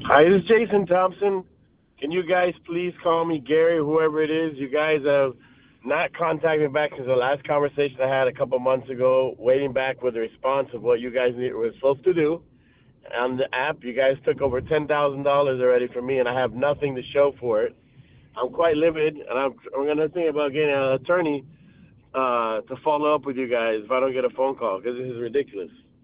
Hi, this is Jason Thompson. Can you guys please call me Gary, whoever it is? You guys have not contacted me back since the last conversation I had a couple months ago, waiting back with a response of what you guys were supposed to do on the app. You guys took over $10,000 already from me, and I have nothing to show for it. I'm quite livid, and I'm going to think about getting an attorney to follow up with you guys if I don't get a phone call, because this is ridiculous.